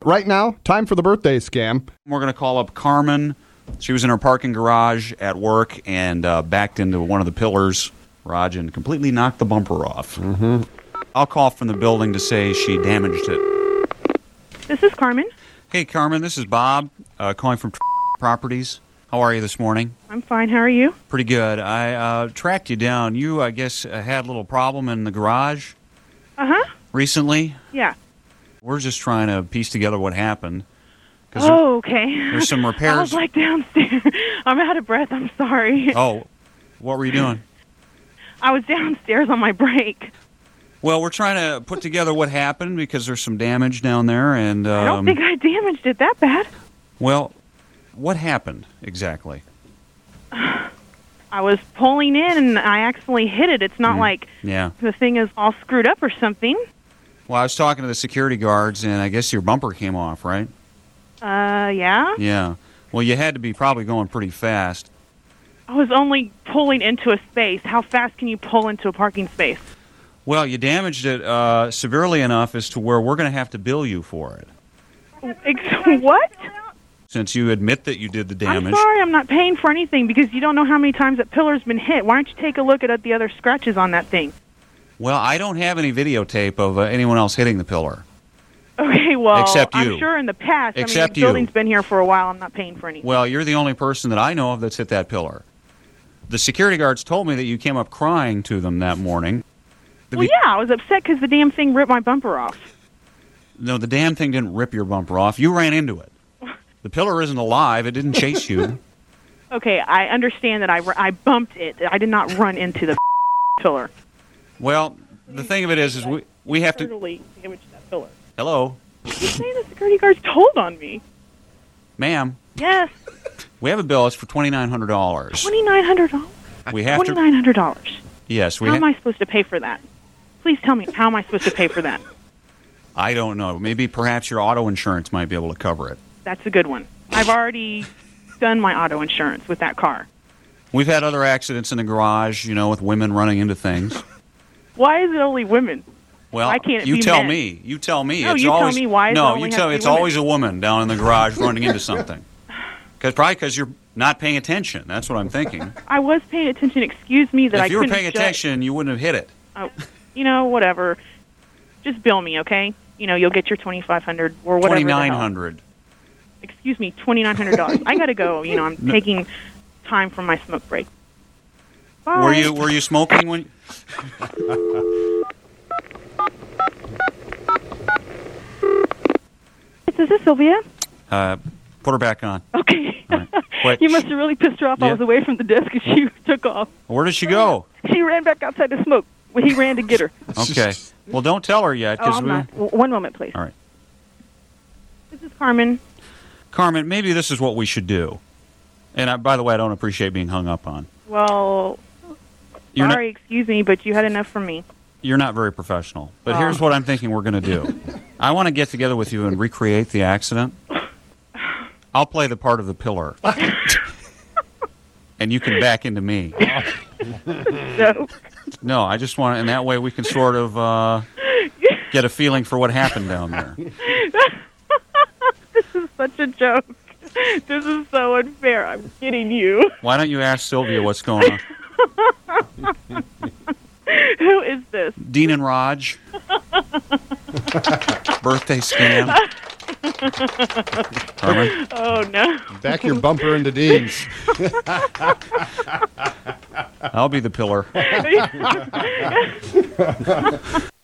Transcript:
Right now, time for the birthday scam. We're going to call up Carmen. She was in her parking garage at work and backed into one of the pillars, garage, and completely knocked the bumper off. Mm-hmm. I'll call from the building to say she damaged it. This is Carmen. Hey, Carmen, this is Bob calling from Properties. How are you this morning? I'm fine. How are you? Pretty good. I tracked you down. You, I guess, had a little problem in the garage recently. Yeah. We're just trying to piece together what happened. Oh, okay. There's some repairs. I was like downstairs. I'm out of breath. I'm sorry. Oh, what were you doing? I was downstairs on my break. Well, we're trying to put together what happened because there's some damage down there, and I don't think I damaged it that bad. Well, what happened exactly? I was pulling in and I accidentally hit it. It's not like the thing is all screwed up or something. Well, I was talking to the security guards, and I guess your bumper came off, right? Yeah? Yeah. Well, you had to be probably going pretty fast. I was only pulling into a space. How fast can you pull into a parking space? Well, you damaged it severely enough as to where we're going to have to bill you for it. What? Since you admit that you did the damage. I'm sorry, I'm not paying for anything because you don't know how many times that pillar's been hit. Why don't you take a look at the other scratches on that thing? Well, I don't have any videotape of anyone else hitting the pillar. Okay, well, except you. I'm sure in the past. Except the building's been here for a while. I'm not paying for anything. Well, you're the only person that I know of that's hit that pillar. The security guards told me that you came up crying to them that morning. Well, yeah, I was upset because the damn thing ripped my bumper off. No, the damn thing didn't rip your bumper off. You ran into it. The pillar isn't alive. It didn't chase you. Okay, I understand that I bumped it. I did not run into the pillar. Well, the thing of it is we have to... Totally damaged that pillar. Hello? You're saying the security guards told on me. Ma'am? Yes. We have a bill. It's for $2,900. $2,900? We have $2,900? Yes. How am I supposed to pay for that? Please tell me, how am I supposed to pay for that? I don't know. Maybe perhaps your auto insurance might be able to cover it. That's a good one. I've already done my auto insurance with that car. We've had other accidents in the garage, with women running into things. Why is it only women? Well, why can't it you be tell men? me. You tell me. No, it's you always, tell me why. No, you tell me. It's always a woman down in the garage running into something. Probably because you're not paying attention. That's what I'm thinking. I was paying attention. Excuse me that I couldn't. If you were paying attention, you wouldn't have hit it. Oh, whatever. Just bill me, okay? You'll get your $2,500 or whatever. $2,900. Excuse me, $2,900. I gotta go. I'm taking time from my smoke break. Bye. Were you smoking when? Is this Sylvia? Put her back on. Okay. Right. You must have really pissed her off. Yeah. I was away from the desk and she took off. Where did she go? She ran back outside to smoke. He ran to get her. Okay. Well, don't tell her yet. I'm not. One moment, please. All right. This is Carmen. Carmen, maybe this is what we should do. And by the way, I don't appreciate being hung up on. Well, sorry, excuse me, but you had enough from me. You're not very professional. But here's what I'm thinking we're going to do. I want to get together with you and recreate the accident. I'll play the part of the pillar. And you can back into me. No, I just want to, and that way we can sort of get a feeling for what happened down there. This is such a joke. This is so unfair. I'm kidding you. Why don't you ask Sylvia what's going on? Who is this? Dean and Raj. Birthday scam. Carmen? Oh, no. Back your bumper into Dean's. I'll be the pillar.